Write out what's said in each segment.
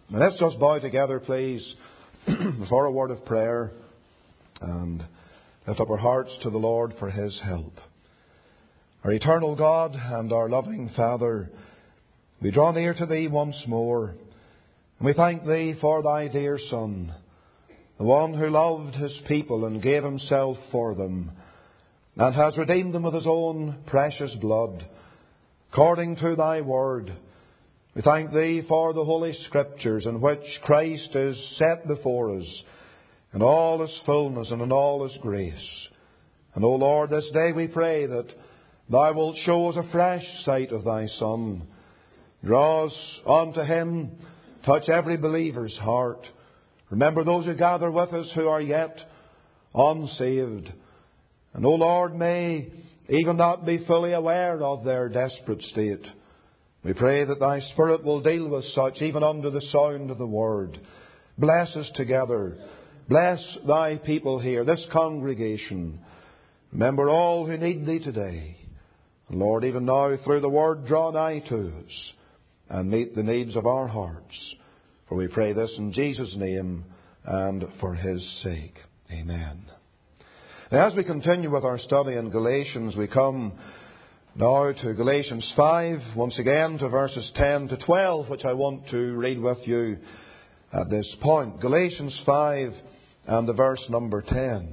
Let's just bow together, please, for a word of prayer and lift up our hearts to the Lord for His help. Our eternal God and our loving Father, we draw near to Thee once more, and we thank Thee for Thy dear Son, the one who loved His people and gave Himself for them, and has redeemed them with His own precious blood, according to Thy word. We thank Thee for the Holy Scriptures, in which Christ is set before us in all His fullness and in all His grace. And, O Lord, this day we pray that Thou wilt show us a fresh sight of Thy Son. Draw us unto Him, touch every believer's heart. Remember those who gather with us who are yet unsaved. And, O Lord, may even not be fully aware of their desperate state. We pray that Thy Spirit will deal with such even under the sound of the Word. Bless us together. Bless Thy people here, this congregation. Remember all who need Thee today. And Lord, even now through the Word, draw nigh to us and meet the needs of our hearts. For we pray this in Jesus' name and for His sake. Amen. Now, as we continue with our study in Galatians, we come now to Galatians 5, once again to verses 10 to 12, which I want to read with you at this point. Galatians 5 and the verse number 10.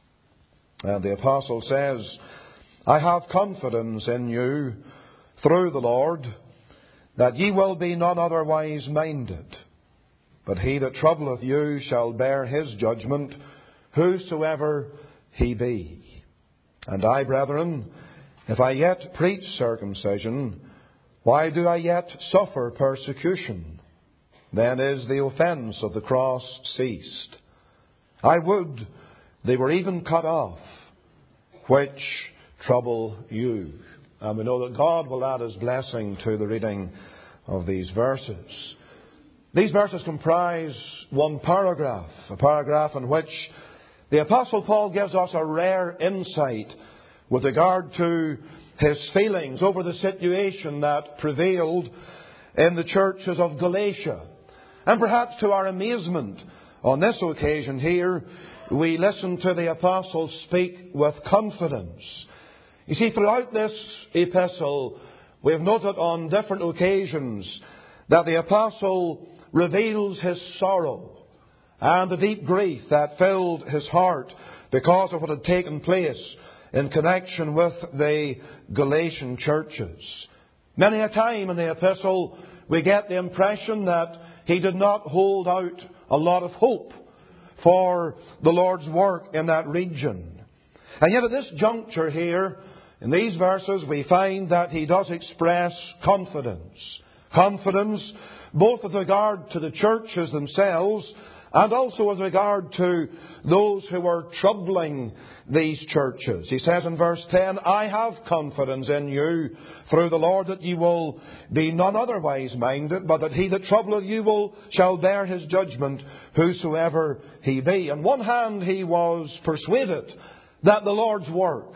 And the Apostle says, I have confidence in you through the Lord, that ye will be none otherwise minded. But he that troubleth you shall bear his judgment, whosoever he be. And I, brethren, if I yet preach circumcision, why do I yet suffer persecution? Then is the offence of the cross ceased. I would they were even cut off, which trouble you. And we know that God will add His blessing to the reading of these verses. These verses comprise one paragraph, a paragraph in which the Apostle Paul gives us a rare insight with regard to his feelings over the situation that prevailed in the churches of Galatia. And perhaps to our amazement, on this occasion here, we listen to the Apostle speak with confidence. You see, throughout this epistle, we have noted on different occasions that the Apostle reveals his sorrow and the deep grief that filled his heart because of what had taken place in connection with the Galatian churches. Many a time in the epistle we get the impression that he did not hold out a lot of hope for the Lord's work in that region. And yet at this juncture here, in these verses, we find that he does express confidence. Confidence both with regard to the churches themselves and also with regard to those who were troubling these churches. He says in verse 10, I have confidence in you through the Lord that ye will be none otherwise minded, but that he that troubleth you shall bear his judgment, whosoever he be. On one hand, he was persuaded that the Lord's work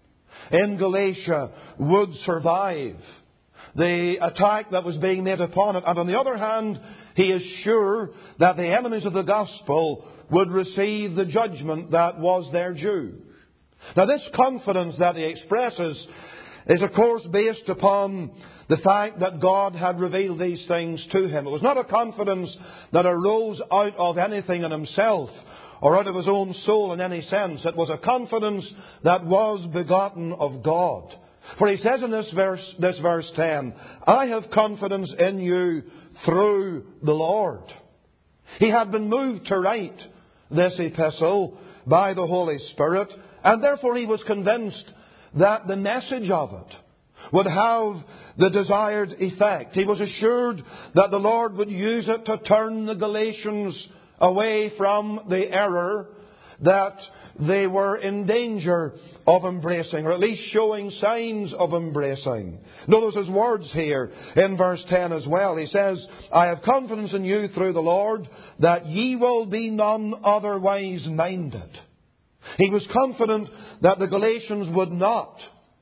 in Galatia would survive the attack that was being made upon it. And on the other hand, he is sure that the enemies of the gospel would receive the judgment that was their due. Now, this confidence that he expresses is, of course, based upon the fact that God had revealed these things to him. It was not a confidence that arose out of anything in himself or out of his own soul in any sense. It was a confidence that was begotten of God. For he says in this verse 10, I have confidence in you through the Lord. He had been moved to write this epistle by the Holy Spirit, and therefore he was convinced that the message of it would have the desired effect. He was assured that the Lord would use it to turn the Galatians away from the error that they were in danger of embracing, or at least showing signs of embracing. Notice his words here in verse 10 as well. He says, I have confidence in you through the Lord, that ye will be none otherwise minded. He was confident that the Galatians would not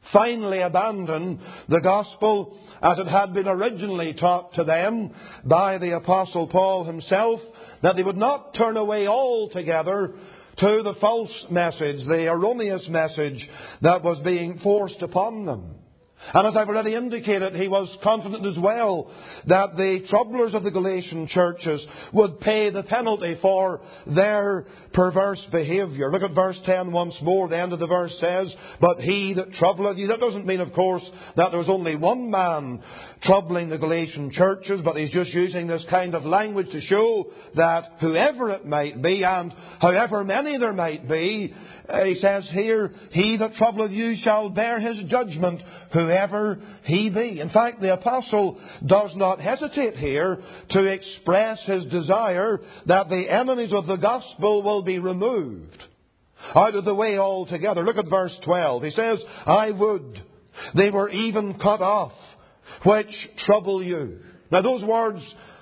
finally abandon the gospel as it had been originally taught to them by the Apostle Paul himself, that they would not turn away altogether to the false message, the erroneous message that was being forced upon them. And as I've already indicated, he was confident as well that the troublers of the Galatian churches would pay the penalty for their perverse behaviour. Look at verse 10 once more. The end of the verse says, "But he that troubleth you." That doesn't mean, of course, that there was only one man troubling the Galatian churches, but he's just using this kind of language to show that whoever it might be, and however many there might be, he says here, "He that troubleth you shall bear his judgment, whoever he be." In fact, the apostle does not hesitate here to express his desire that the enemies of the gospel will be removed out of the way altogether. Look at verse 12. He says, "I would they were even cut off, which trouble you." Now those words,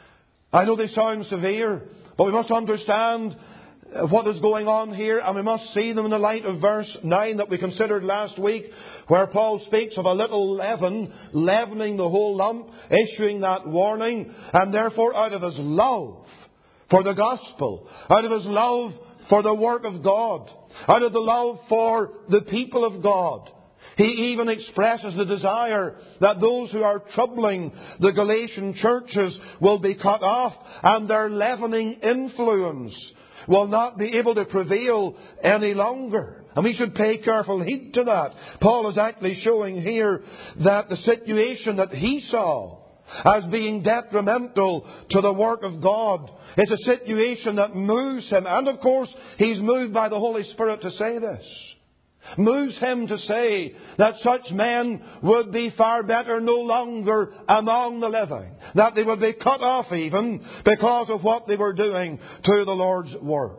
I know they sound severe, but we must understand what is going on here, and we must see them in the light of verse 9 that we considered last week, where Paul speaks of a little leaven leavening the whole lump, issuing that warning, and therefore out of his love for the gospel, out of his love for the work of God, out of the love for the people of God, he even expresses the desire that those who are troubling the Galatian churches will be cut off, and their leavening influence will not be able to prevail any longer. And we should pay careful heed to that. Paul is actually showing here that the situation that he saw as being detrimental to the work of God is a situation that moves him. And of course, he's moved by the Holy Spirit to say this. Moves him to say that such men would be far better no longer among the living. That they would be cut off even because of what they were doing to the Lord's work.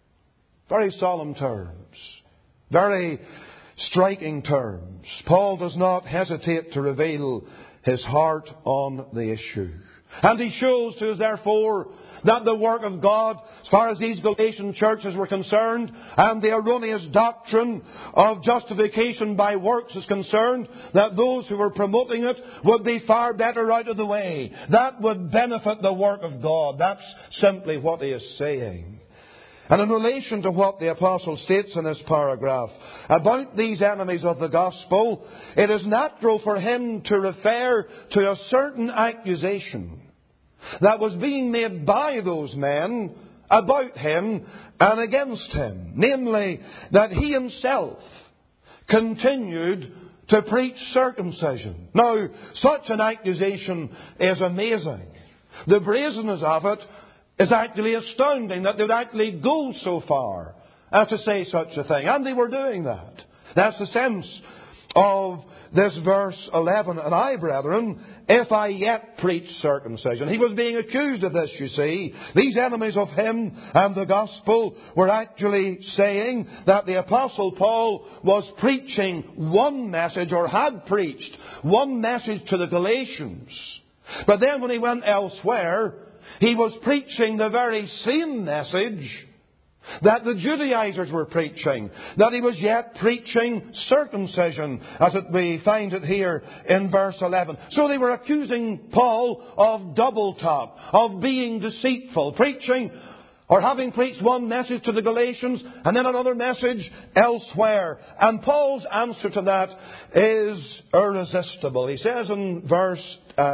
Very solemn terms. Very striking terms. Paul does not hesitate to reveal his heart on the issue. And he shows to us, therefore, that the work of God, as far as these Galatian churches were concerned, and the erroneous doctrine of justification by works is concerned, that those who were promoting it would be far better out of the way. That would benefit the work of God. That's simply what he is saying. And in relation to what the apostle states in this paragraph about these enemies of the gospel, it is natural for him to refer to a certain accusation that was being made by those men about him and against him. Namely, that he himself continued to preach circumcision. Now, such an accusation is amazing. The brazenness of it is actually astounding, that they would actually go so far as to say such a thing. And they were doing that. That's the sense of this verse 11. "And I, brethren, if I yet preach circumcision." He was being accused of this, you see. These enemies of him and the gospel were actually saying that the Apostle Paul was preaching one message, or had preached one message to the Galatians. But then when he went elsewhere, he was preaching the very same message that the Judaizers were preaching. That he was yet preaching circumcision, as we find it here in verse 11. So they were accusing Paul of double talk, of being deceitful, preaching or having preached one message to the Galatians and then another message elsewhere. And Paul's answer to that is irresistible. He says in verse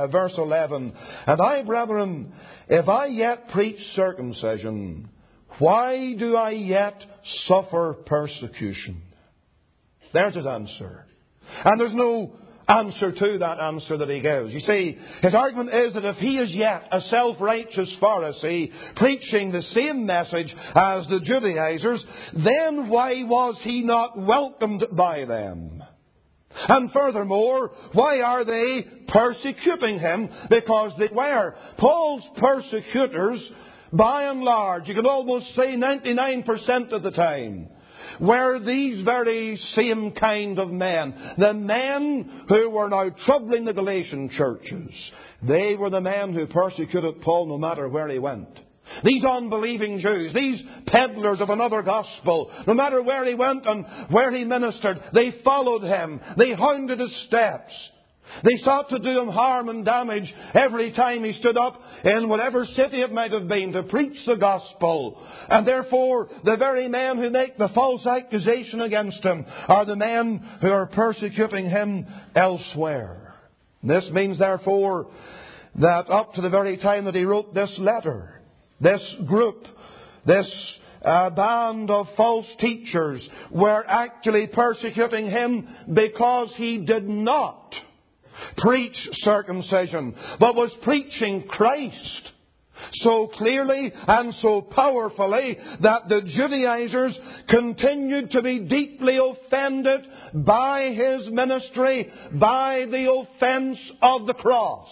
11, "And I, brethren, if I yet preach circumcision, why do I yet suffer persecution?" There's his answer. And there's no answer to that answer that he gives. You see, his argument is that if he is yet a self-righteous Pharisee preaching the same message as the Judaizers, then why was he not welcomed by them? And furthermore, why are they persecuting him? Because they were. Paul's persecutors, by and large, you can almost say 99% of the time, were these very same kind of men. The men who were now troubling the Galatian churches. They were the men who persecuted Paul no matter where he went. These unbelieving Jews, these peddlers of another gospel, no matter where he went and where he ministered, they followed him. They hounded his steps. They sought to do him harm and damage every time he stood up in whatever city it might have been to preach the gospel. And therefore, the very men who make the false accusation against him are the men who are persecuting him elsewhere. This means, therefore, that up to the very time that he wrote this letter, this group, this band of false teachers were actually persecuting him because he did not preach circumcision, but was preaching Christ so clearly and so powerfully that the Judaizers continued to be deeply offended by his ministry, by the offence of the cross.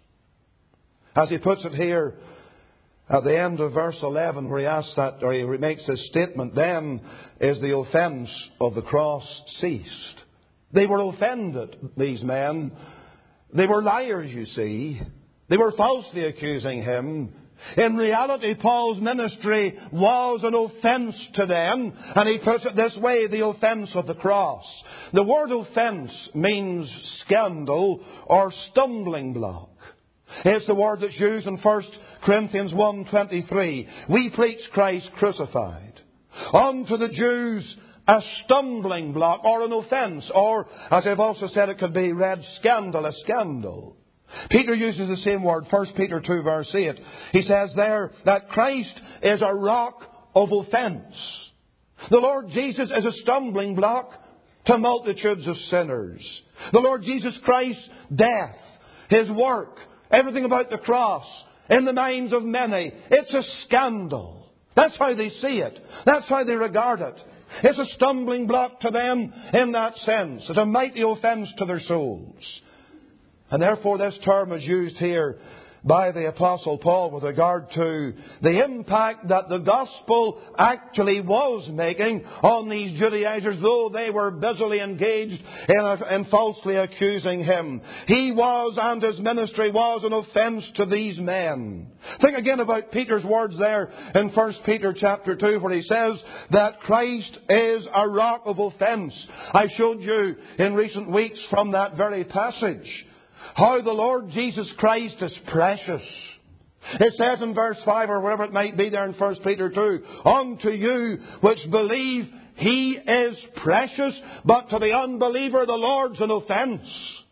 As he puts it here at the end of verse 11, where he asks that, or he makes this statement, then is the offence of the cross ceased. They were offended, these men. They were liars, you see. They were falsely accusing him. In reality, Paul's ministry was an offence to them. And he puts it this way, the offence of the cross. The word offence means scandal or stumbling block. It's the word that's used in 1 Corinthians 1:23. We preach Christ crucified. Unto the Jews, a stumbling block or an offence, or, as I've also said, it could be read scandal, a scandal. Peter uses the same word, 1 Peter 2 verse 8. He says there that Christ is a rock of offence. The Lord Jesus is a stumbling block to multitudes of sinners. The Lord Jesus Christ's death, His work, everything about the cross, in the minds of many, it's a scandal. That's how they see it. That's how they regard it. It's a stumbling block to them in that sense. It's a mighty offence to their souls. And therefore this term is used here by the Apostle Paul with regard to the impact that the gospel actually was making on these Judaizers, though they were busily engaged in falsely accusing him. He was, and his ministry was, an offence to these men. Think again about Peter's words there in 1 Peter chapter 2, where he says that Christ is a rock of offence. I showed you in recent weeks from that very passage how the Lord Jesus Christ is precious. It says in verse 5 or wherever it might be there in 1 Peter 2, unto you which believe He is precious, but to the unbeliever the Lord's an offence.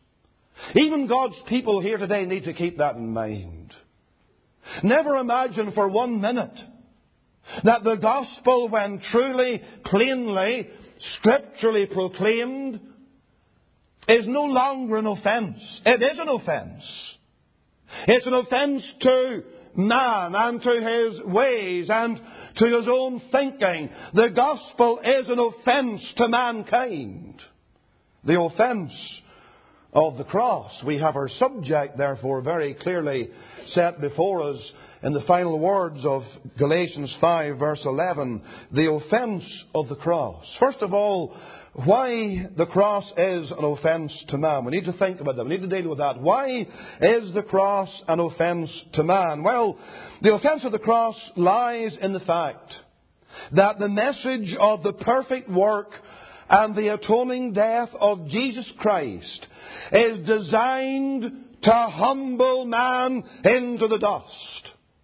Even God's people here today need to keep that in mind. Never imagine for 1 minute that the gospel, when truly, plainly, scripturally proclaimed, is no longer an offence. It is an offence. It's an offence to man and to his ways and to his own thinking. The gospel is an offence to mankind. The offence of the cross. We have our subject, therefore, very clearly set before us in the final words of Galatians 5, verse 11. The offence of the cross. First of all, why the cross is an offence to man. We need to think about that. We need to deal with that. Why is the cross an offence to man? Well, the offence of the cross lies in the fact that the message of the perfect work and the atoning death of Jesus Christ is designed to humble man into the dust.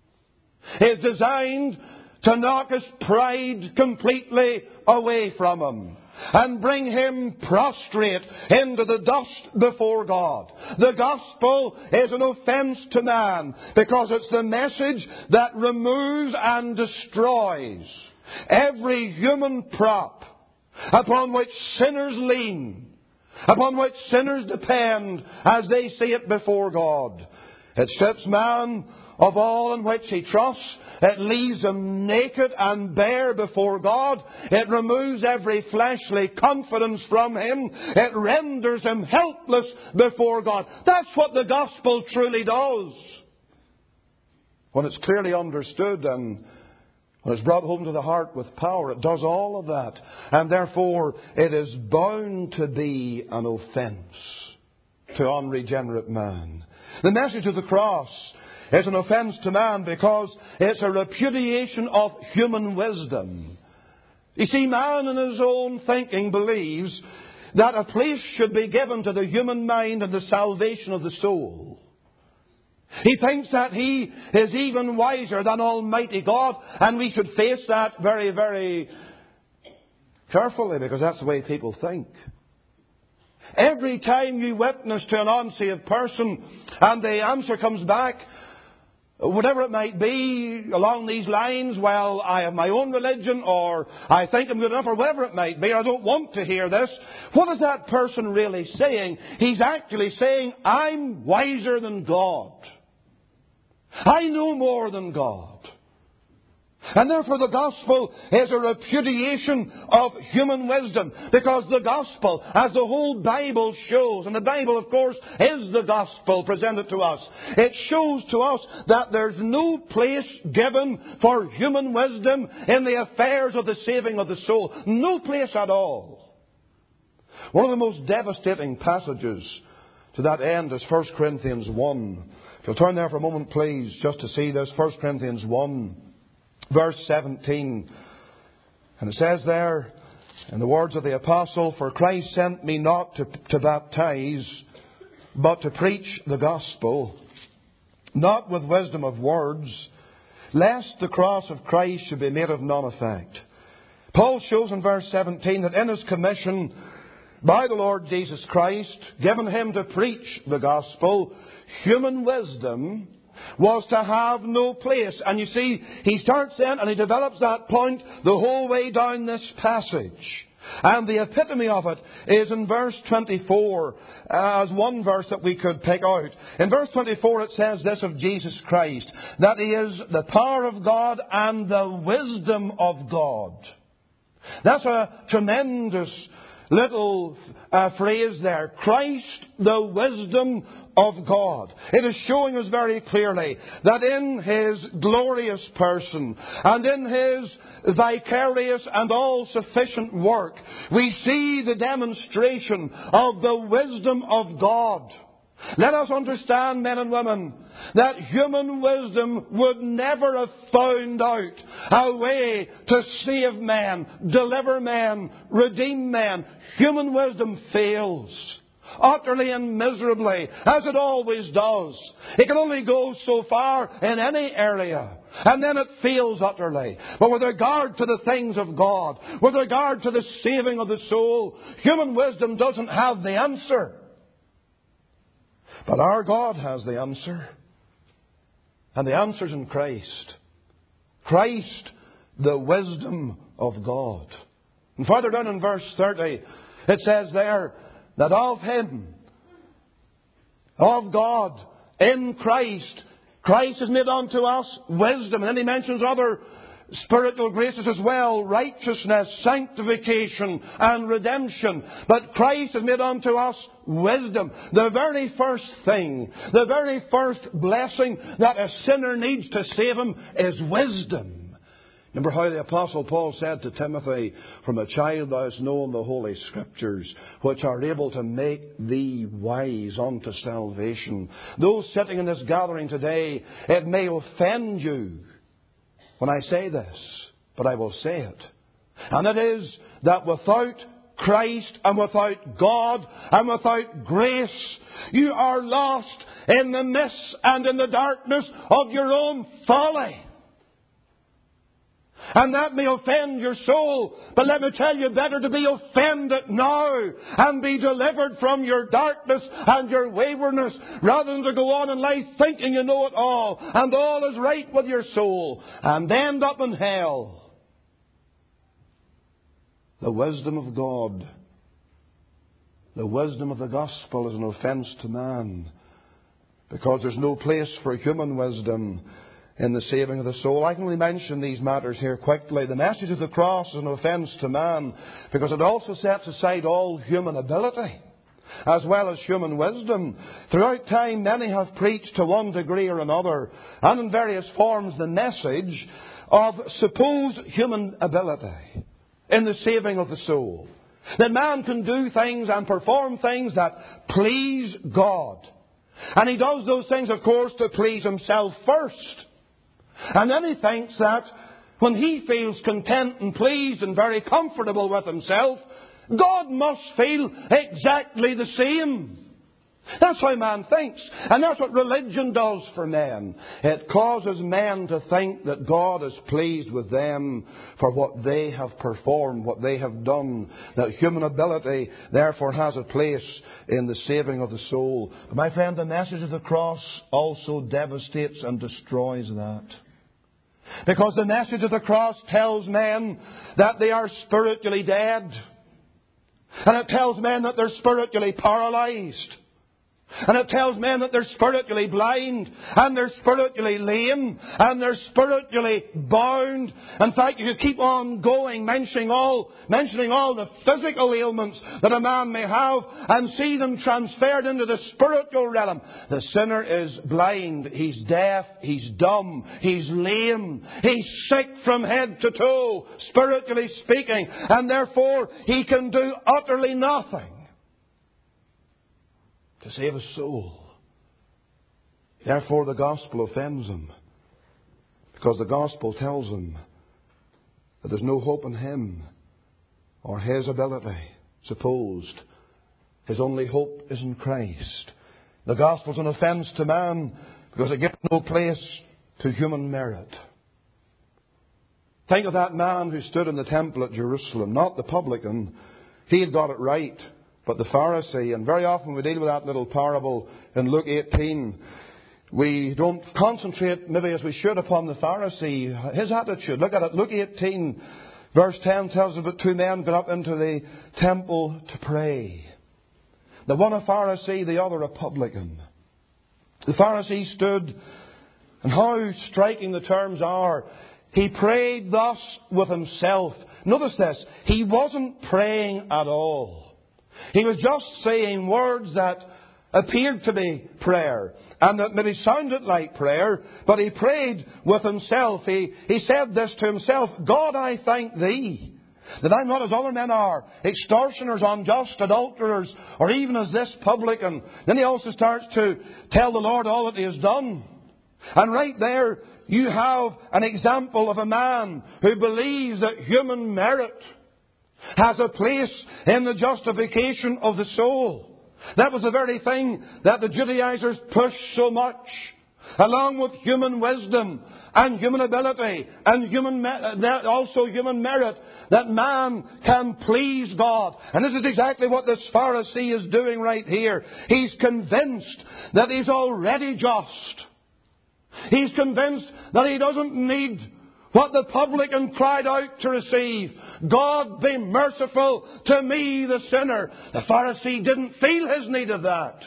Is designed to knock his pride completely away from him and bring him prostrate into the dust before God. The gospel is an offence to man because it's the message that removes and destroys every human prop upon which sinners lean, upon which sinners depend as they see it before God. It strips man of all in which he trusts. It leaves him naked and bare before God. It removes every fleshly confidence from him. It renders him helpless before God. That's what the gospel truly does. When it's clearly understood and when it's brought home to the heart with power, it does all of that. And therefore, it is bound to be an offence to unregenerate man. The message of the cross is an offence to man because it's a repudiation of human wisdom. You see, man in his own thinking believes that a place should be given to the human mind and the salvation of the soul. He thinks that he is even wiser than Almighty God, and we should face that very, very carefully, because that's the way people think. Every time you witness to an unsaved person and the answer comes back, whatever it might be, along these lines, well, I have my own religion, or I think I'm good enough, or whatever it might be, I don't want to hear this. What is that person really saying? He's actually saying, I'm wiser than God. I know more than God. And therefore the gospel is a repudiation of human wisdom, because the gospel, as the whole Bible shows, and the Bible of course is the gospel presented to us, it shows to us that there's no place given for human wisdom in the affairs of the saving of the soul. No place at all. One of the most devastating passages to that end is 1 Corinthians 1. If you'll turn there for a moment, please, just to see this. 1 Corinthians 1. Verse 17, and it says there, in the words of the apostle, for Christ sent me not to baptize, but to preach the gospel, not with wisdom of words, lest the cross of Christ should be made of none effect. Paul shows in verse 17 that in his commission by the Lord Jesus Christ, given him to preach the gospel, human wisdom was to have no place. And you see, he starts then and he develops that point the whole way down this passage. And the epitome of it is in verse 24, as one verse that we could pick out. In verse 24 it says this of Jesus Christ, that He is the power of God and the wisdom of God. That's a tremendous little phrase there. Christ, the wisdom of God. It is showing us very clearly that in His glorious person and in His vicarious and all-sufficient work, we see the demonstration of the wisdom of God. Let us understand, men and women, that human wisdom would never have found out a way to save men, deliver men, redeem men. Human wisdom fails utterly and miserably, as it always does. It can only go so far in any area, and then it fails utterly. But with regard to the things of God, with regard to the saving of the soul, human wisdom doesn't have the answer. But our God has the answer. And the answer's in Christ. Christ, the wisdom of God. And further down in verse 30, it says there that of Him, of God, in Christ, Christ has made unto us wisdom. And then he mentions other spiritual graces as well, righteousness, sanctification and redemption. But Christ has made unto us wisdom. The very first thing, the very first blessing that a sinner needs to save him is wisdom. Remember how the Apostle Paul said to Timothy, from a child thou hast known the Holy Scriptures, which are able to make thee wise unto salvation. Those sitting in this gathering today, it may offend you when I say this, but I will say it. And it is that without Christ and without God and without grace, you are lost in the mists and in the darkness of your own folly. And that may offend your soul, but let me tell you, better to be offended now and be delivered from your darkness and your waywardness, rather than to go on in life thinking you know it all and all is right with your soul and end up in hell. The wisdom of God, the wisdom of the gospel is an offence to man, because there's no place for human wisdom in the saving of the soul. I can only mention these matters here quickly. The message of the cross is an offence to man, because it also sets aside all human ability as well as human wisdom. Throughout time, many have preached to one degree or another, and in various forms, the message of supposed human ability in the saving of the soul. That man can do things and perform things that please God. And he does those things, of course, to please himself first. And then he thinks that when he feels content and pleased and very comfortable with himself, God must feel exactly the same. That's how man thinks. And that's what religion does for men. It causes men to think that God is pleased with them for what they have performed, what they have done. That human ability therefore has a place in the saving of the soul. But my friend, the message of the cross also devastates and destroys that. Because the message of the cross tells men that they are spiritually dead. And it tells men that they're spiritually paralyzed. And it tells men that they're spiritually blind, and they're spiritually lame, and they're spiritually bound. In fact, you could keep on going, mentioning all the physical ailments that a man may have, and see them transferred into the spiritual realm. The sinner is blind, he's deaf, he's dumb, he's lame, he's sick from head to toe, spiritually speaking, and therefore he can do utterly nothing to save his soul. Therefore the gospel offends him, because the gospel tells him that there's no hope in him or his ability. Supposed his only hope is in Christ. The gospel's an offence to man because it gives no place to human merit. Think of that man who stood in the temple at Jerusalem, not the publican. He had got it right. But the Pharisee, and very often we deal with that little parable in Luke 18, we don't concentrate maybe as we should upon the Pharisee, his attitude. Look at it. Luke 18, verse 10 tells us about two men got up into the temple to pray. The one a Pharisee, the other a publican. The Pharisee stood, and how striking the terms are. He prayed thus with himself. Notice this. He wasn't praying at all. He was just saying words that appeared to be prayer and that maybe sounded like prayer, but he prayed with himself. He said this to himself: God, I thank Thee that I'm not as other men are, extortioners, unjust, adulterers, or even as this publican. Then he also starts to tell the Lord all that He has done. And right there you have an example of a man who believes that human merit has a place in the justification of the soul. That was the very thing that the Judaizers pushed so much. Along with human wisdom and human ability and also human merit, that man can please God. And this is exactly what this Pharisee is doing right here. He's convinced that he's already just. He's convinced that he doesn't need what the publican cried out to receive. God, be merciful to me, the sinner. The Pharisee didn't feel his need of that.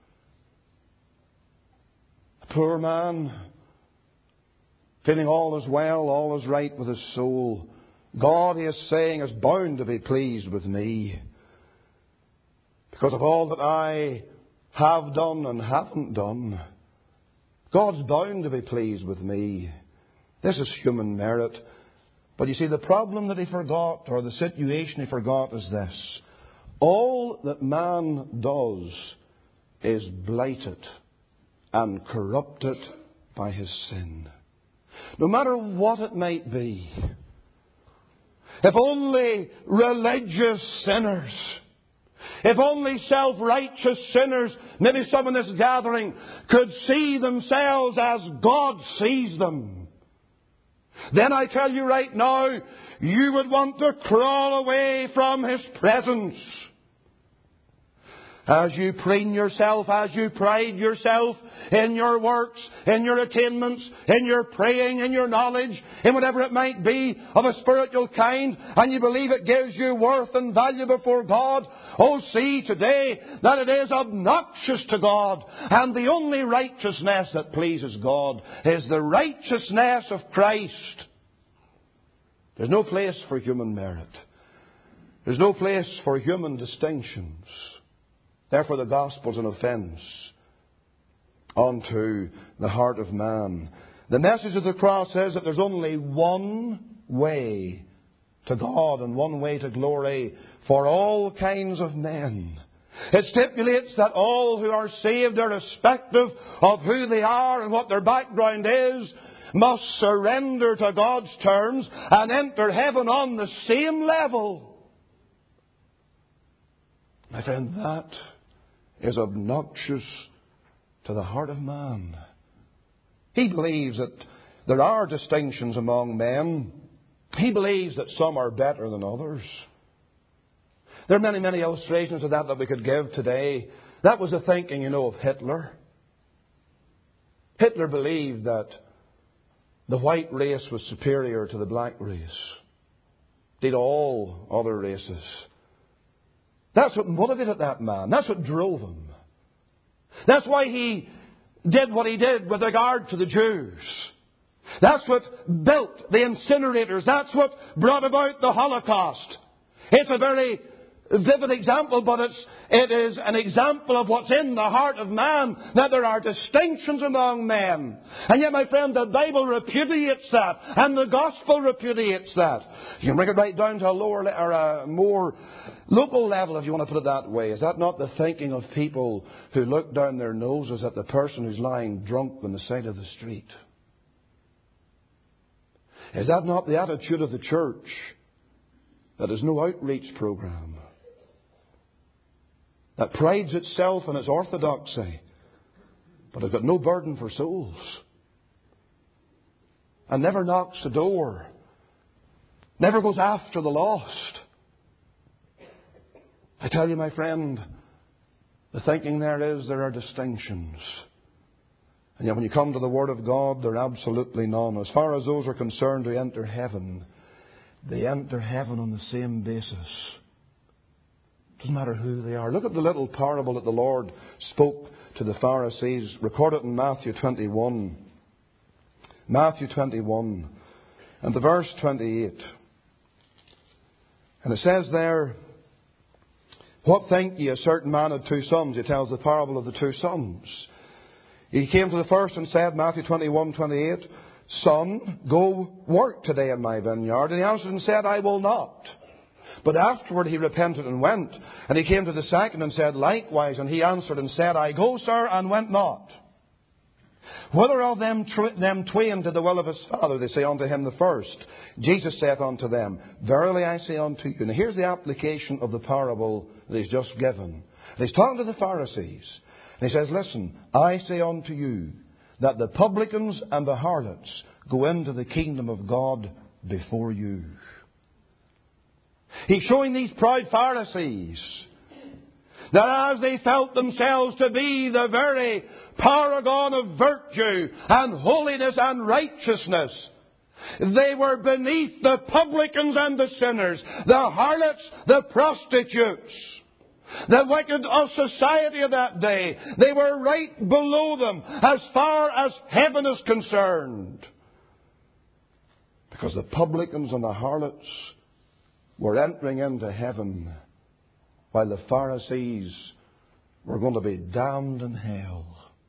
The poor man, feeling all is well, all is right with his soul. God, he is saying, is bound to be pleased with me because of all that I have done and haven't done. God's bound to be pleased with me. This is human merit. But you see, the problem that he forgot, or the situation he forgot, is this. All that man does is blighted and corrupted by his sin. No matter what it might be. If only religious sinners, if only self-righteous sinners, maybe some in this gathering, could see themselves as God sees them, then I tell you right now, you would want to crawl away from His presence. As you preen yourself, as you pride yourself in your works, in your attainments, in your praying, in your knowledge, in whatever it might be of a spiritual kind, and you believe it gives you worth and value before God, oh, see today that it is obnoxious to God. And the only righteousness that pleases God is the righteousness of Christ. There's no place for human merit. There's no place for human distinctions. Therefore the gospel is an offence unto the heart of man. The message of the cross says that there's only one way to God and one way to glory for all kinds of men. It stipulates that all who are saved, irrespective of who they are and what their background is, must surrender to God's terms and enter heaven on the same level. My friend, that is obnoxious to the heart of man. He believes that there are distinctions among men. He believes that some are better than others. There are many, many illustrations of that we could give today. That was the thinking, of Hitler. Hitler believed that the white race was superior to the black race. Did all other races. That's what motivated that man. That's what drove him. That's why he did what he did with regard to the Jews. That's what built the incinerators. That's what brought about the Holocaust. It's a very vivid example, but it is an example of what's in the heart of man, that there are distinctions among men. And yet, my friend, the Bible repudiates that, and the Gospel repudiates that. You can bring it right down to a more local level, if you want to put it that way. Is that not the thinking of people who look down their noses at the person who's lying drunk on the side of the street? Is that not the attitude of the church, that there's no outreach program, that prides itself in its orthodoxy, but has got no burden for souls, and never knocks the door, never goes after the lost? I tell you, my friend, the thinking there are distinctions. And yet when you come to the Word of God, there are absolutely none. As far as those are concerned who enter heaven, they enter heaven on the same basis. Doesn't matter who they are. Look at the little parable that the Lord spoke to the Pharisees, recorded in Matthew 21. Matthew 21 and the verse 28. And it says there, "What think ye? A certain man had 2 sons." He tells the parable of the 2 sons. He came to the first and said, Matthew 21:28, "Son, go work today in my vineyard." And he answered and said, "I will not." But afterward he repented and went. And he came to the second and said likewise. And he answered and said, "I go, sir, and went not." "Whether of them twain did the will of his father?" They say unto him, "The first." Jesus saith unto them, "Verily I say unto you." Now here's the application of the parable that he's just given. And he's talking to the Pharisees. And he says, "Listen, I say unto you that the publicans and the harlots go into the kingdom of God before you." He's showing these proud Pharisees that as they felt themselves to be the very paragon of virtue and holiness and righteousness, they were beneath the publicans and the sinners, the harlots, the prostitutes, the wicked of society of that day. They were right below them as far as heaven is concerned. Because the publicans and the harlots were entering into heaven, while the Pharisees were going to be damned in hell.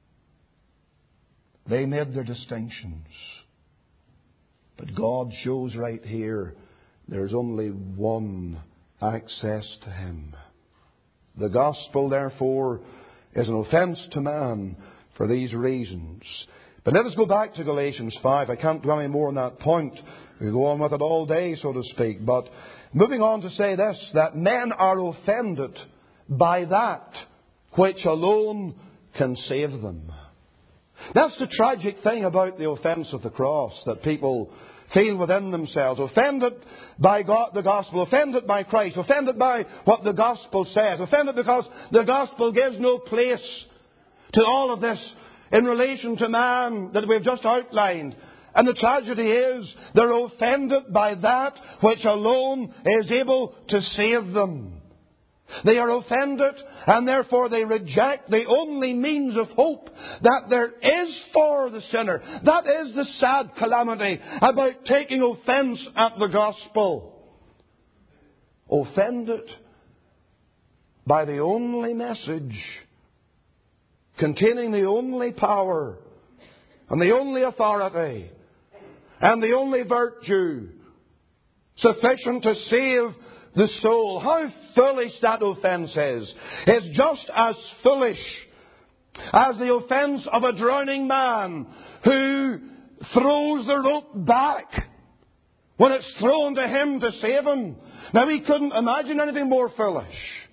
They made their distinctions. But God shows right here there's only one access to Him. The gospel, therefore, is an offence to man for these reasons. But let us go back to Galatians 5. I can't dwell any more on that point. We go on with it all day, so to speak. But moving on to say this, that men are offended by that which alone can save them. That's the tragic thing about the offence of the cross, that people feel within themselves, offended by God, the gospel, offended by Christ, offended by what the gospel says, offended because the gospel gives no place to all of this in relation to man that we've just outlined. And the tragedy is they're offended by that which alone is able to save them. They are offended, and therefore they reject the only means of hope that there is for the sinner. That is the sad calamity about taking offence at the gospel. Offended by the only message containing the only power and the only authority and the only virtue sufficient to save the soul. How foolish that offence is. It's just as foolish as the offence of a drowning man who throws the rope back when it's thrown to him to save him. Now, he couldn't imagine anything more foolish.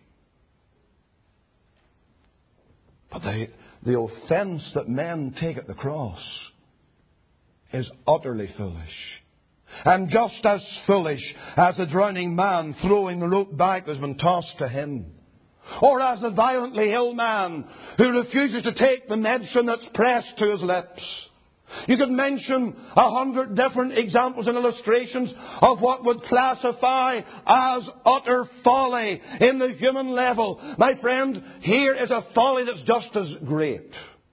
But the offence that men take at the cross is utterly foolish. And just as foolish as the drowning man throwing the rope back that's been tossed to him. Or as the violently ill man who refuses to take the medicine that's pressed to his lips. You could mention 100 different examples and illustrations of what would classify as utter folly in the human level. My friend, here is a folly that's just as great.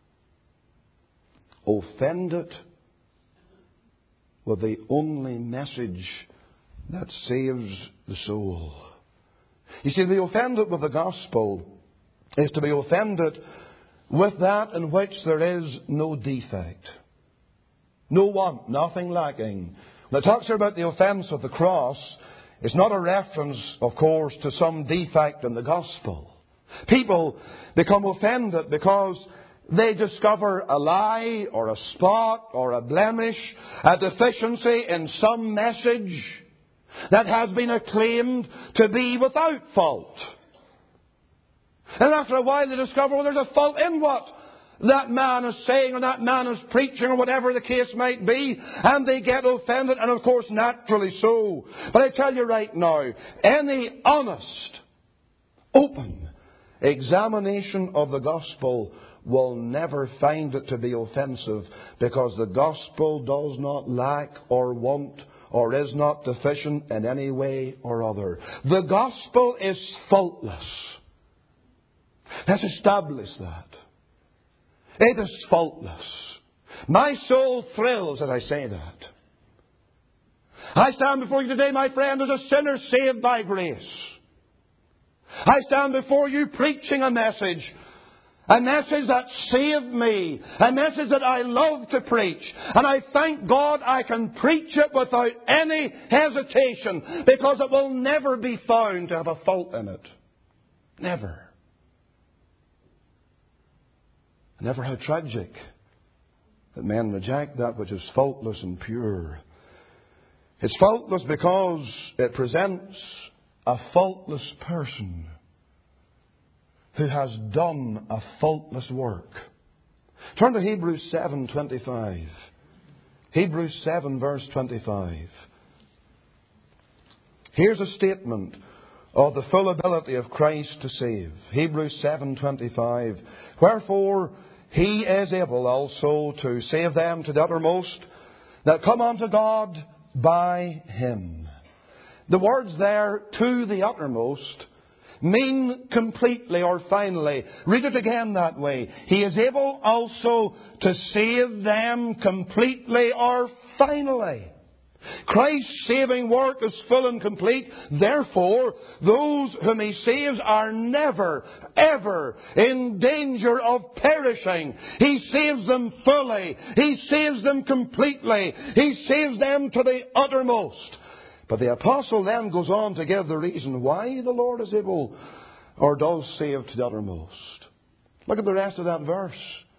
Offended with the only message that saves the soul. You see, to be offended with the gospel is to be offended with that in which there is no defect. No want, nothing lacking. When it talks here about the offence of the cross, it's not a reference, of course, to some defect in the gospel. People become offended because they discover a lie or a spot or a blemish, a deficiency in some message that has been acclaimed to be without fault. And after a while they discover, well, there's a fault in what that man is saying or that man is preaching or whatever the case might be, and they get offended, and of course naturally so. But I tell you right now, any honest, open examination of the gospel will never find it to be offensive, because the gospel does not lack or want or is not deficient in any way or other. The gospel is faultless. Let's establish that. It is faultless. My soul thrills as I say that. I stand before you today, my friend, as a sinner saved by grace. I stand before you preaching a message that saved me, a message that I love to preach. And I thank God I can preach it without any hesitation, because it will never be found to have a fault in it. Never. And ever how tragic that men reject that which is faultless and pure. It's faultless because it presents a faultless person who has done a faultless work. Turn to Hebrews 7:25. Hebrews 7 verse 25. Here's a statement of the full ability of Christ to save. Hebrews 7:25. Wherefore He is able also to save them to the uttermost that come unto God by Him. The words there, to the uttermost, mean completely or finally. Read it again that way. He is able also to save them completely or finally. Christ's saving work is full and complete. Therefore, those whom He saves are never, ever in danger of perishing. He saves them fully. He saves them completely. He saves them to the uttermost. But the apostle then goes on to give the reason why the Lord is able or does save to the uttermost. Look at the rest of that verse.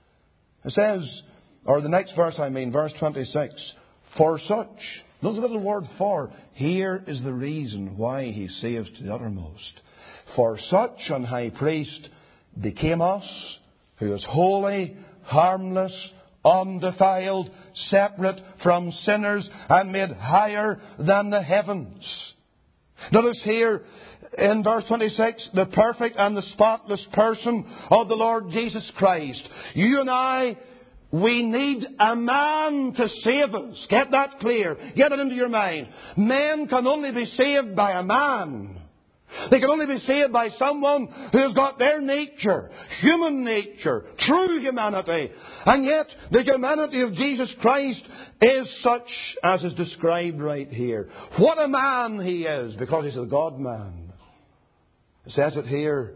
It says, or the next verse verse 26. For such, notice the little word for. Here is the reason why He saves to the uttermost. For such an high priest became us, who is holy, harmless, undefiled, separate from sinners, and made higher than the heavens. Notice here in verse 26, the perfect and the spotless person of the Lord Jesus Christ. You and I, we need a man to save us. Get that clear. Get it into your mind. Men can only be saved by a man. They can only be saved by someone who has got their nature, human nature, true humanity. And yet, the humanity of Jesus Christ is such as is described right here. What a man He is, because He's a God-man. It says it here.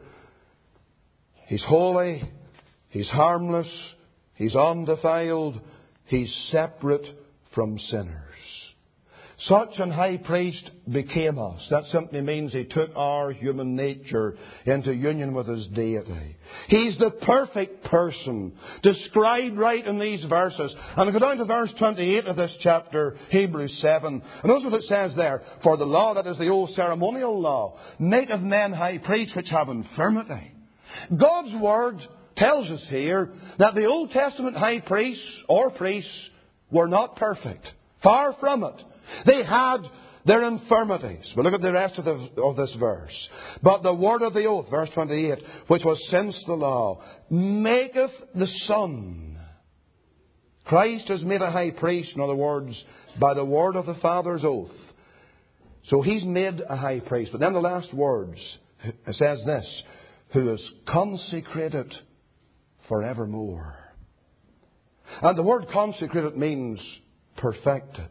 He's holy, He's harmless, He's undefiled, He's separate from sinners. Such an high priest became us. That simply means he took our human nature into union with his deity. He's the perfect person described right in these verses. And go down to verse 28 of this chapter, Hebrews 7. And notice what it says there. For the law, that is the old ceremonial law, maketh men high priests which have infirmity. God's Word tells us here that the Old Testament high priests or priests were not perfect. Far from it. They had their infirmities. But look at the rest of this verse. But the word of the oath, verse 28, which was since the law, maketh the Son. Christ is made a high priest, in other words, by the word of the Father's oath. So He's made a high priest. But then the last words, it says this, who is consecrated forevermore. And the word consecrated means perfected.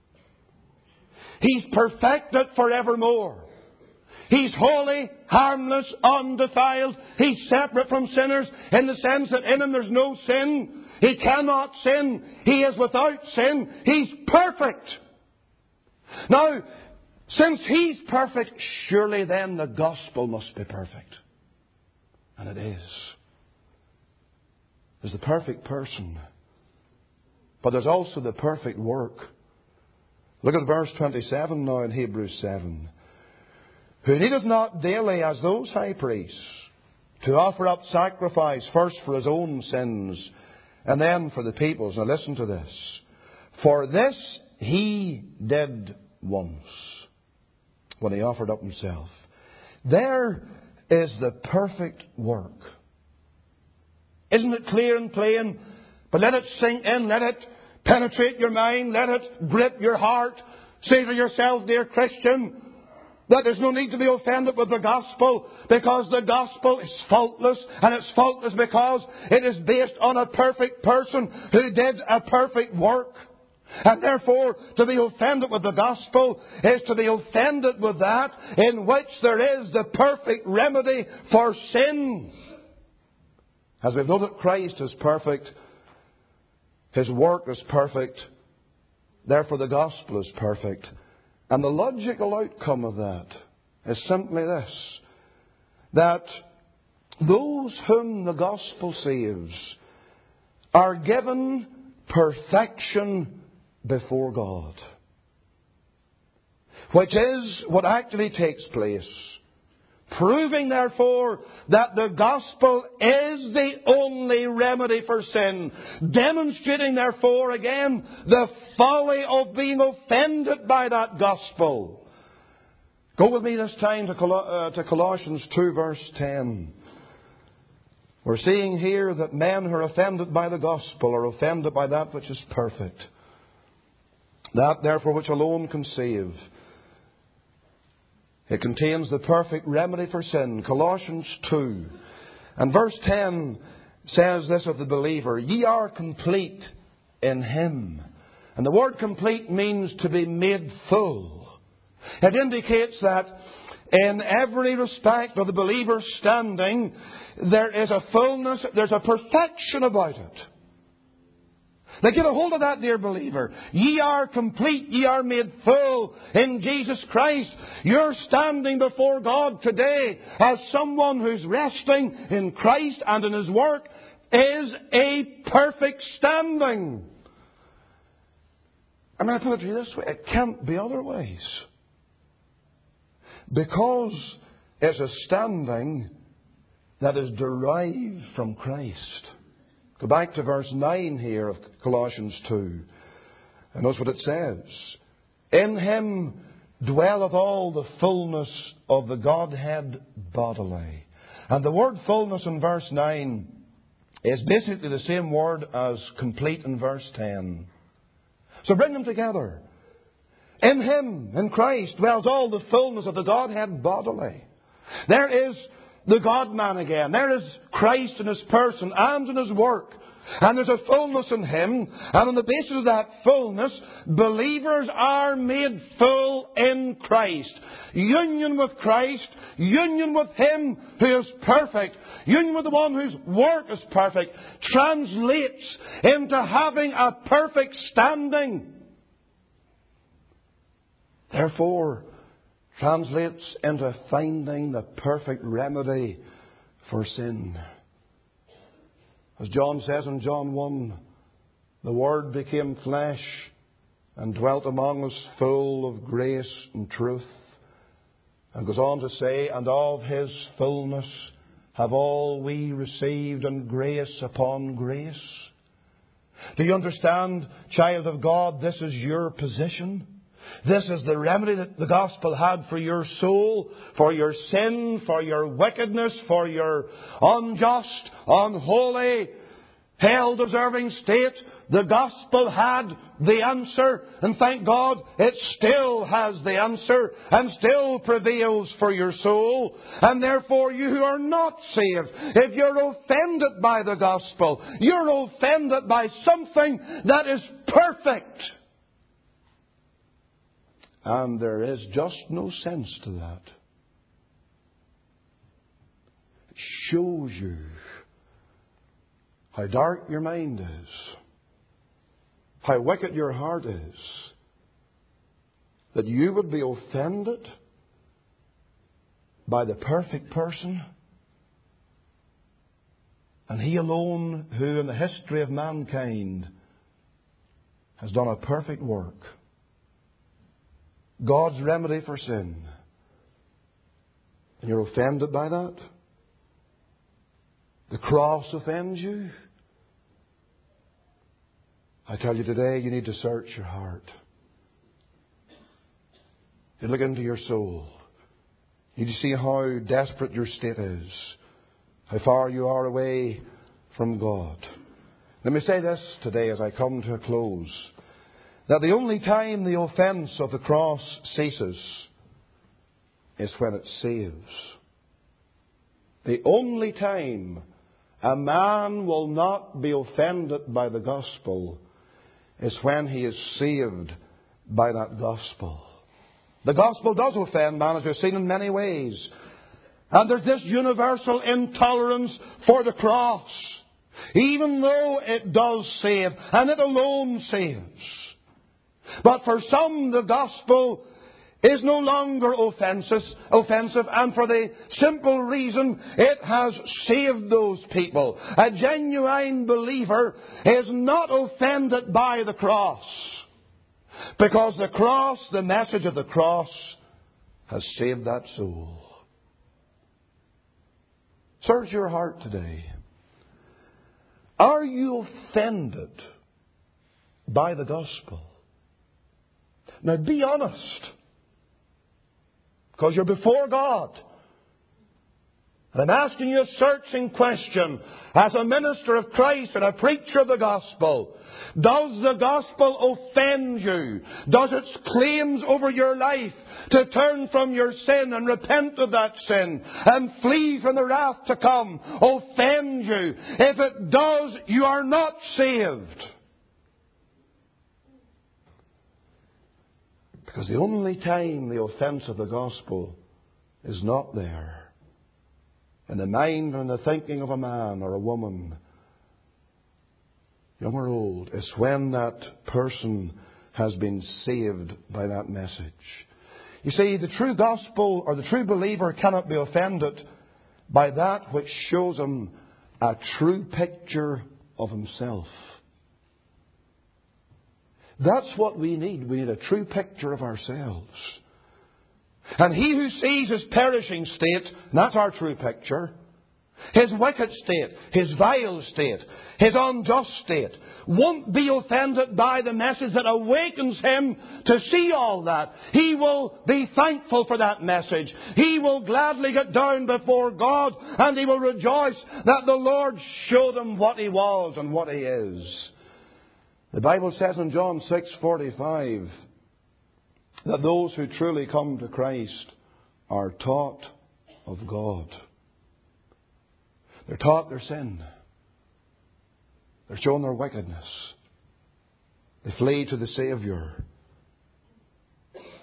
He's perfected forevermore. He's holy, harmless, undefiled. He's separate from sinners in the sense that in Him there's no sin. He cannot sin. He is without sin. He's perfect. Now, since He's perfect, surely then the gospel must be perfect. And it is. There's the perfect person. But there's also the perfect work. Look at verse 27 now in Hebrews 7. Who needeth not daily as those high priests to offer up sacrifice first for his own sins and then for the people's. Now listen to this. For this He did once when He offered up Himself. There is the perfect work. Isn't it clear and plain? But let it sink in, let it penetrate your mind, let it grip your heart. Say to yourself, dear Christian, that there's no need to be offended with the gospel, because the gospel is faultless, and it's faultless because it is based on a perfect person who did a perfect work. And therefore, to be offended with the gospel is to be offended with that in which there is the perfect remedy for sin. As we've noted, Christ is perfect. His work is perfect. Therefore the gospel is perfect. And the logical outcome of that is simply this. That those whom the gospel saves are given perfection before God. Which is what actually takes place. Proving, therefore, that the gospel is the only remedy for sin. Demonstrating, therefore, again, the folly of being offended by that gospel. Go with me this time to Colossians 2, verse 10. We're seeing here that men who are offended by the gospel are offended by that which is perfect. That, therefore, which alone can save. It contains the perfect remedy for sin. Colossians 2. And verse 10 says this of the believer. Ye are complete in Him. And the word complete means to be made full. It indicates that in every respect of the believer's standing, there is a fullness, there's a perfection about it. Now get a hold of that, dear believer. Ye are complete, ye are made full in Jesus Christ. You're standing before God today as someone who's resting in Christ and in His work is a perfect standing. I mean, I put it to you this way. It can't be otherwise. Because it's a standing that is derived from Christ. Go back to verse 9 here of Colossians 2. And notice what it says. In Him dwelleth all the fullness of the Godhead bodily. And the word fullness in verse 9 is basically the same word as complete in verse 10. So bring them together. In Him, in Christ, dwells all the fullness of the Godhead bodily. There is the God-man again. There is Christ in His person and in His work. And there's a fullness in Him. And on the basis of that fullness, believers are made full in Christ. Union with Christ, union with Him who is perfect, union with the one whose work is perfect, translates into having a perfect standing. therefore translates into finding the perfect remedy for sin. As John says in John 1, the Word became flesh and dwelt among us full of grace and truth. And goes on to say, and of His fullness have all we received, and grace upon grace. Do you understand, child of God, this is your position? This is the remedy that the gospel had for your soul, for your sin, for your wickedness, for your unjust, unholy, hell-deserving state. The gospel had the answer, and thank God it still has the answer and still prevails for your soul. And therefore you who are not saved, if you're offended by the gospel, you're offended by something that is perfect. And there is just no sense to that. It shows you how dark your mind is, how wicked your heart is, that you would be offended by the perfect person, and He alone who in the history of mankind has done a perfect work. God's remedy for sin. And you're offended by that? The cross offends you? I tell you today, you need to search your heart. You look into your soul. You need to see how desperate your state is. How far you are away from God. Let me say this today as I come to a close. That the only time the offence of the cross ceases is when it saves. The only time a man will not be offended by the gospel is when he is saved by that gospel. The gospel does offend man, as we've seen in many ways. And there's this universal intolerance for the cross, even though it does save, and it alone saves. But for some, the gospel is no longer offensive, and for the simple reason it has saved those people. A genuine believer is not offended by the cross, because the cross, the message of the cross, has saved that soul. Search your heart today. Are you offended by the gospel? Now be honest, because you're before God. And I'm asking you a searching question as a minister of Christ and a preacher of the gospel. Does the gospel offend you? Does its claims over your life to turn from your sin and repent of that sin and flee from the wrath to come offend you? If it does, you are not saved. Because the only time the offence of the gospel is not there in the mind and the thinking of a man or a woman, young or old, is when that person has been saved by that message. You see, the true gospel or the true believer cannot be offended by that which shows him a true picture of himself. That's what we need. We need a true picture of ourselves. And he who sees his perishing state, and that's our true picture, his wicked state, his vile state, his unjust state, won't be offended by the message that awakens him to see all that. He will be thankful for that message. He will gladly get down before God, and he will rejoice that the Lord showed him what he was and what he is. The Bible says in John 6:45 that those who truly come to Christ are taught of God. They're taught their sin. They're shown their wickedness. They flee to the Saviour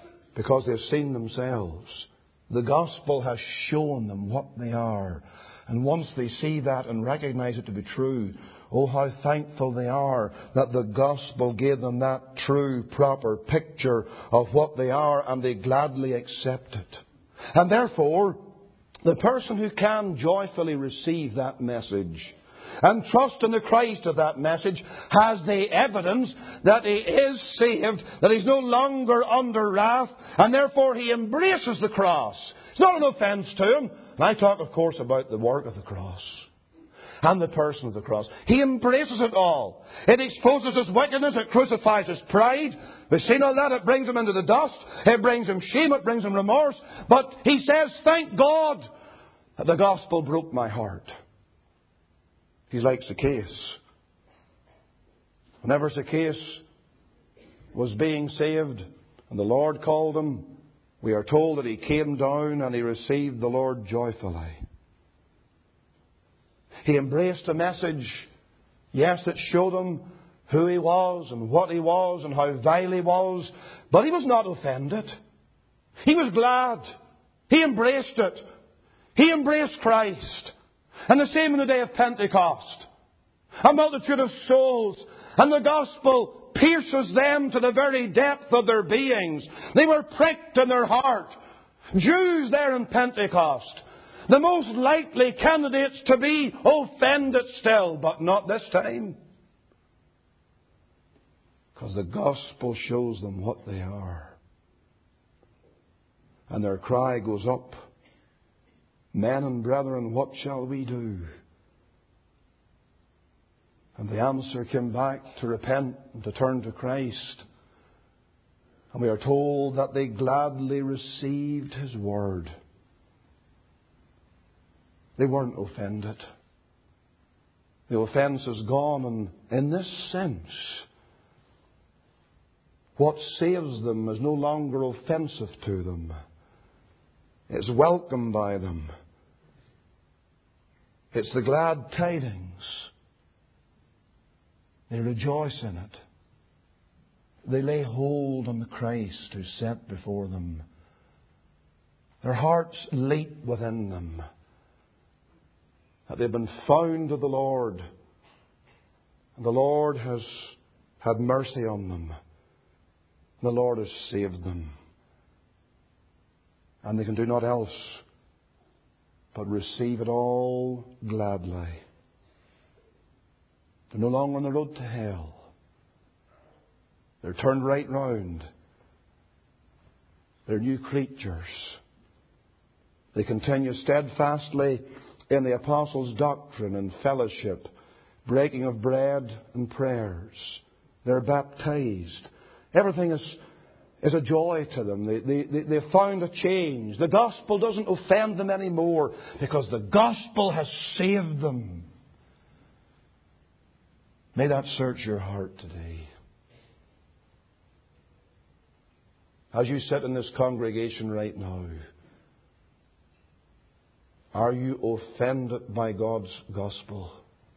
because they've seen themselves. The gospel has shown them what they are And once they see that and recognize it to be true, oh, how thankful they are that the gospel gave them that true, proper picture of what they are, and they gladly accept it. And therefore, the person who can joyfully receive that message and trust in the Christ of that message has the evidence that he is saved, that he's no longer under wrath, and therefore he embraces the cross. It's not an offence to him. And I talk, of course, about the work of the cross and the person of the cross. He embraces it all. It exposes his wickedness. It crucifies his pride. We've seen all that. It brings him into the dust. It brings him shame. It brings him remorse. But he says, thank God that the gospel broke my heart. He's like Zacchaeus. Whenever Zacchaeus was being saved and the Lord called him, we are told that he came down and he received the Lord joyfully. He embraced the message. Yes, it showed him who he was and what he was and how vile he was. But he was not offended. He was glad. He embraced it. He embraced Christ. And the same on the day of Pentecost. A multitude of souls. And the gospel pierces them to the very depth of their beings. They were pricked in their heart. Jews there in Pentecost. The most likely candidates to be offended still. But not this time. Because the gospel shows them what they are. And their cry goes up. Men and brethren, what shall we do? And the answer came back to repent and to turn to Christ. And we are told that they gladly received His word. They weren't offended. The offence is gone, and in this sense, what saves them is no longer offensive to them. It's welcomed by them. It's the glad tidings. They rejoice in it. They lay hold on the Christ who's set before them. Their hearts leap within them. That they've been found of the Lord. And the Lord has had mercy on them. The Lord has saved them. And they can do naught else but receive it all gladly. They're no longer on the road to hell. They're turned right round. They're new creatures. They continue steadfastly in the apostles' doctrine and fellowship, breaking of bread and prayers. They're baptized. Everything is a joy to them. They've found a change. The gospel doesn't offend them anymore because the gospel has saved them. May that search your heart today. As you sit in this congregation right now, are you offended by God's gospel?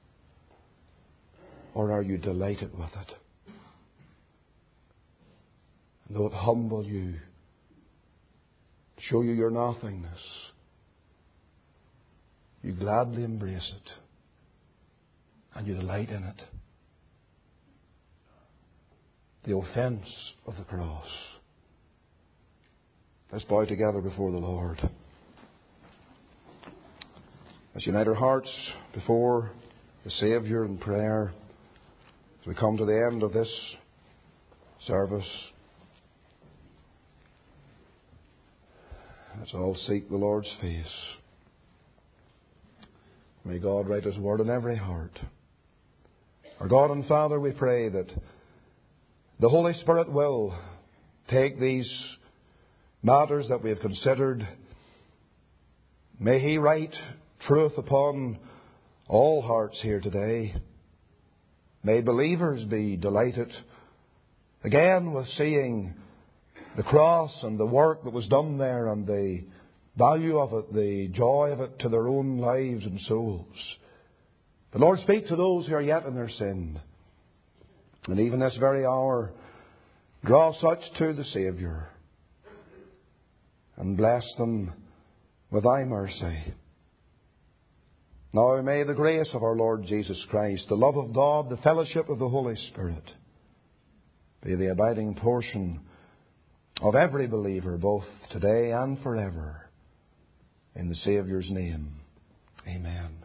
Or are you delighted with it? And though it humble you, show you your nothingness, you gladly embrace it. And you delight in it. The offence of the cross. Let's bow together before the Lord. Let's unite our hearts before the Saviour in prayer as we come to the end of this service. Let's all seek the Lord's face. May God write His word in every heart. Our God and Father, we pray that the Holy Spirit will take these matters that we have considered. May He write truth upon all hearts here today. May believers be delighted again with seeing the cross and the work that was done there and the value of it, the joy of it to their own lives and souls. The Lord speak to those who are yet in their sin. And even this very hour, draw such to the Saviour and bless them with Thy mercy. Now may the grace of our Lord Jesus Christ, the love of God, the fellowship of the Holy Spirit be the abiding portion of every believer, both today and forever. In the Saviour's name, amen.